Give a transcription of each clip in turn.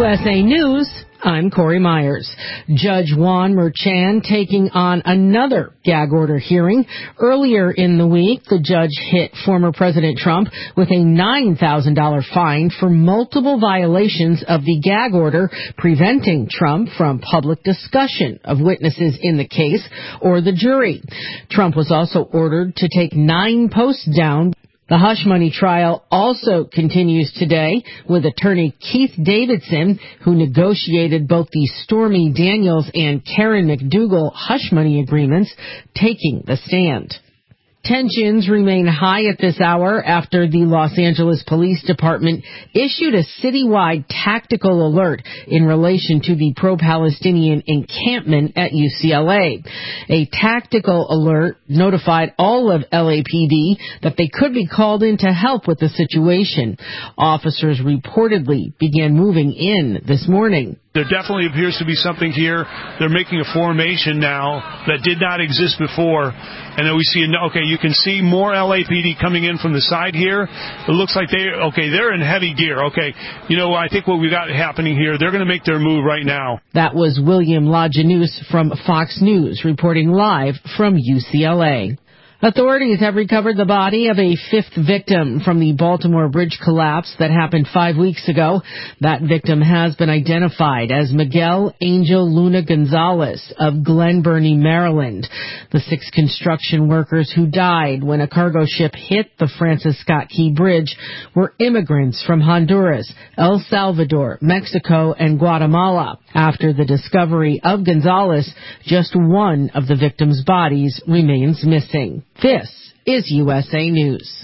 USA News, I'm Corey Myers. Judge Juan Merchan taking on another gag order hearing. Earlier in the week, the judge hit former President Trump with a $9,000 fine for multiple violations of the gag order preventing Trump from public discussion of witnesses in the case or the jury. Trump was also ordered to take 9 posts down. The hush money trial also continues today with attorney Keith Davidson, who negotiated both the Stormy Daniels and Karen McDougal hush money agreements, taking the stand. Tensions remain high at this hour after the Los Angeles Police Department issued a citywide tactical alert in relation to the pro-Palestinian encampment at UCLA. A tactical alert notified all of LAPD that they could be called in to help with the situation. Officers reportedly began moving in this morning. There definitely appears to be something here. They're making a formation now that did not exist before. And then we see, you can see more LAPD coming in from the side here. It looks like they're in heavy gear. I think what we got happening here, they're going to make their move right now. That was William Lajanus from Fox News reporting live from UCLA. Authorities have recovered the body of a 5th victim from the Baltimore bridge collapse that happened 5 weeks ago. That victim has been identified as Miguel Angel Luna Gonzalez of Glen Burnie, Maryland. The 6 construction workers who died when a cargo ship hit the Francis Scott Key Bridge were immigrants from Honduras, El Salvador, Mexico, and Guatemala. After the discovery of Gonzalez, just one of the victims' bodies remains missing. This is USA News.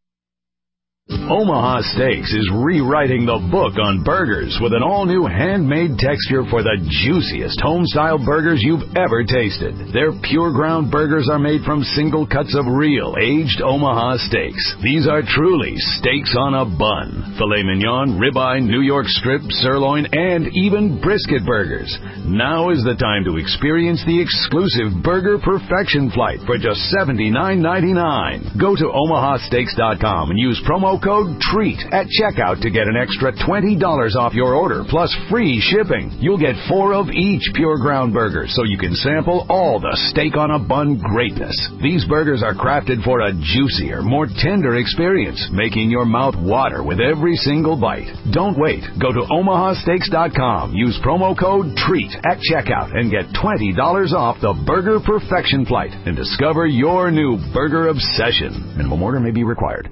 Omaha Steaks is rewriting the book on burgers with an all-new handmade texture for the juiciest home-style burgers you've ever tasted. Their pure ground burgers are made from single cuts of real, aged Omaha steaks. These are truly steaks on a bun. Filet mignon, ribeye, New York strip, sirloin, and even brisket burgers. Now is the time to experience the exclusive Burger Perfection Flight for just $79.99. Go to omahasteaks.com and use promo code TREAT at checkout to get an extra $20 off your order, plus free shipping. You'll get 4 of each pure ground burger, so you can sample all the steak on a bun greatness. These burgers are crafted for a juicier, more tender experience, making your mouth water with every single bite. Don't wait. Go to omahasteaks.com, use promo code TREAT at checkout, and get $20 off the Burger Perfection Flight and discover your new burger obsession. Minimum order may be required.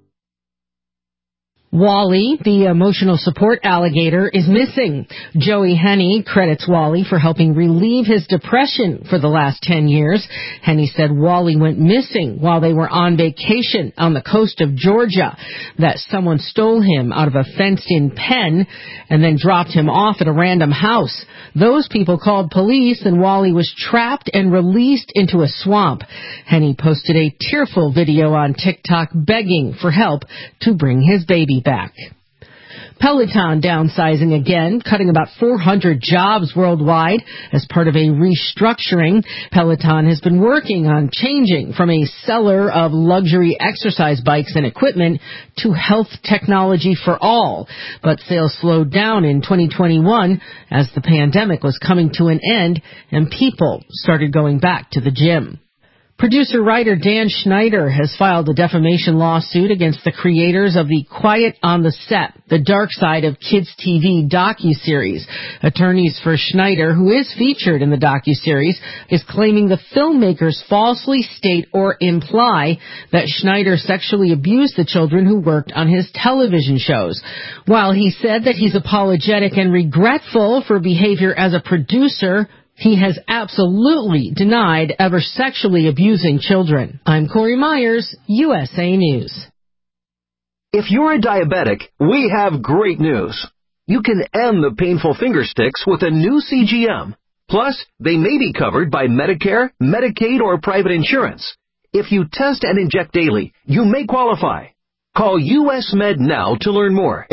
Wally, the emotional support alligator, is missing. Joey Henney credits Wally for helping relieve his depression for the last 10 years. Henney said Wally went missing while they were on vacation on the coast of Georgia, that someone stole him out of a fenced-in pen and then dropped him off at a random house. Those people called police and Wally was trapped and released into a swamp. Henney posted a tearful video on TikTok begging for help to bring his baby back. Peloton downsizing again, cutting about 400 jobs worldwide as part of a restructuring. Peloton has been working on changing from a seller of luxury exercise bikes and equipment to health technology for all. But sales slowed down in 2021 as the pandemic was coming to an end and people started going back to the gym. Producer-writer Dan Schneider has filed a defamation lawsuit against the creators of the Quiet on the Set, The Dark Side of Kids TV docuseries. Attorneys for Schneider, who is featured in the docuseries, is claiming the filmmakers falsely state or imply that Schneider sexually abused the children who worked on his television shows. While he said that he's apologetic and regretful for behavior as a producer, he has absolutely denied ever sexually abusing children. I'm Corey Myers, USA News. If you're a diabetic, we have great news. You can end the painful finger sticks with a new CGM. Plus, they may be covered by Medicare, Medicaid, or private insurance. If you test and inject daily, you may qualify. Call US Med now to learn more.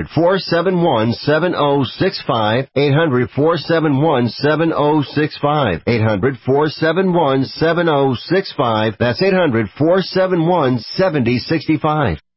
800-471-7065. 800-471-7065. 800-471-7065. That's 800-471-7065.